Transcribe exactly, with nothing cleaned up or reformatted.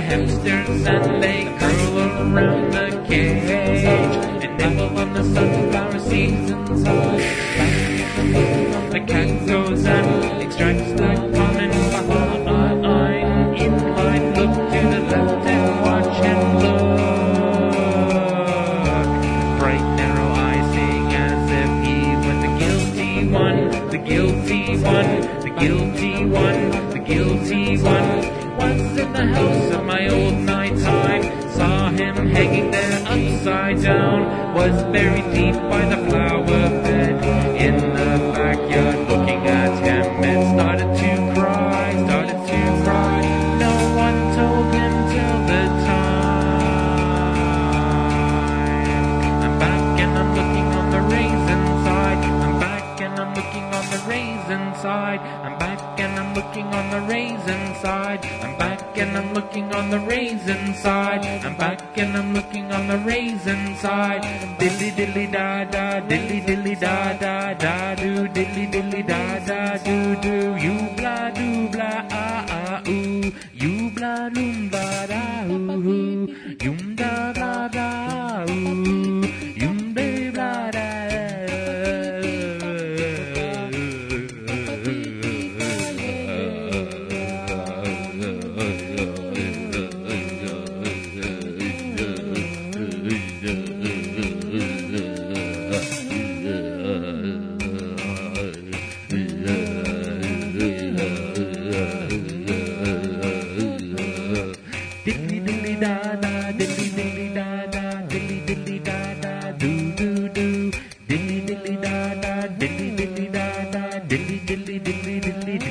hamsters and they curl around the cage and nibble on the sunflower seeds inside. The cat goes and extracts the common behind. In line, look to the left and watch and look. Bright narrow eyes seeing as if he was the guilty one, the guilty one, the guilty one, the guilty one. Once in the house of my old night time, saw him hanging there upside down, was buried deep by the flower bed in the backyard looking at him and started to cry, started to cry. No one told him till the time. I'm back and I'm looking on the raisin side. I'm back and I'm looking on the raisin side. I'm back and I'm looking on the raisin side. I'm back and I'm looking on the raisin side. I'm back and I'm looking on the raisin side. Dilly dilly da da, dilly dilly da da da do, dilly dilly da da do do. You blah do blah ah ah ooh, you blah doom blah da ooh ooh, yum da blah da ooh, yum be blah da. Dilly dilly da da, dilly dilly da da, dilly dilly da da, do do do. Dilly dilly da da, dilly dilly da da, dilly dilly dilly dilly.